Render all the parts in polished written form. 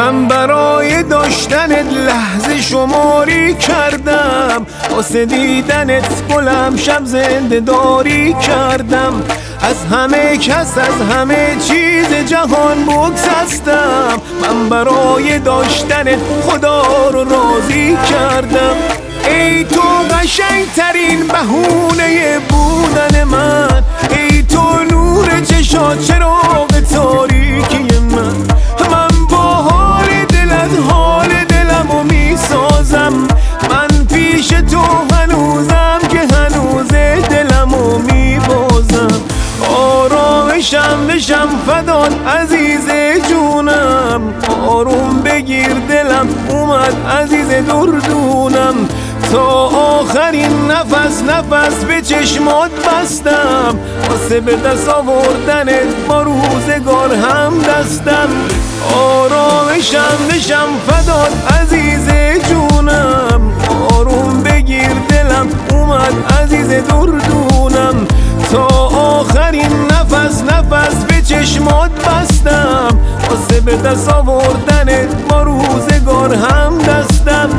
من برای داشتنت لحظه شماری کردم، واسه دیدنت گلم شب زنده داری کردم. از همه کس از همه چیز جهان بگسستم، من برای داشتنت خدا رو راضی کردم. ای تو قشنگترین بهونه بودن من، ای تو نور چشات چراغ تاریکی من با حال دلت حال دلمو میسازم. من پیش تو هنوزم که هنوز دلمو میبازم. آرامشم بشم فدات عزیز جونم، آروم بگیر دلم اومد عزیز دردونم. تا آخرین نفس به چشمات بستم، واسه به دست آوردنت با روزگار هم دستم. آرامشم بشم فدات عزیز جونم، آروم بگیر دلم اومد عزیز دردونم. تا آخرین نفس به چشمات بستم، واسه به دست آوردنت با روزگار هم دستم.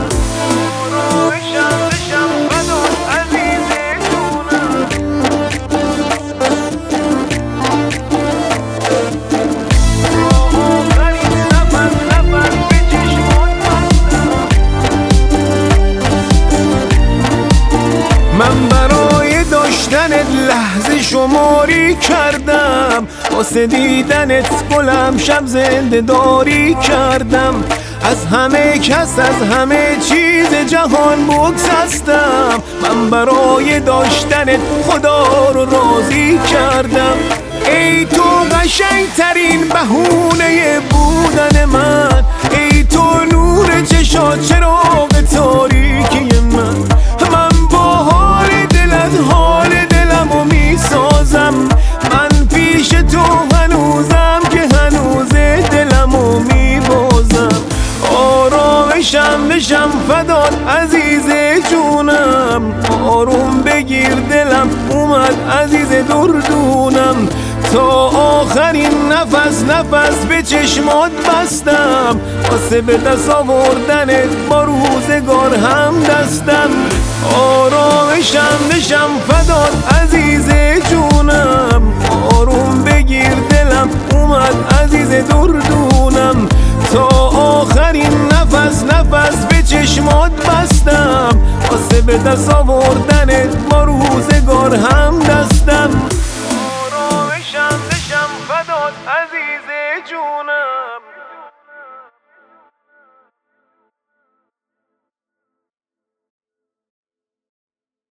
من برای داشتنت لحظه شماری کردم، واسه دیدنت گلم شب زنده داری کردم. از همه کس از همه چیز جهان بگسستم، من برای داشتنت خدا رو راضی کردم. ای تو قشنگترین بهونه بودن من، ای تو نور چشات چراغ تاریکی من با حال دلت حال دلمو میسازم. من پیش تو هنوزم که هنوز دلمو میبازم. آرامشم بشم فدات عزیز جونم، آروم بگیر دلم اومد عزیز دردونم. تا آخرین نفس به چشمات بستم، واسه به دست آوردنت با روزگار هم دستم. آرامشم بشم فدات عزیز جونم، آروم بگیر دلم اومد عزیز دردونم. تا آخرین نفس به چشمات بستم، واسه به دست آوردنت با روزگار هم دستم. آرامشم بشم فدات عزیز جونم.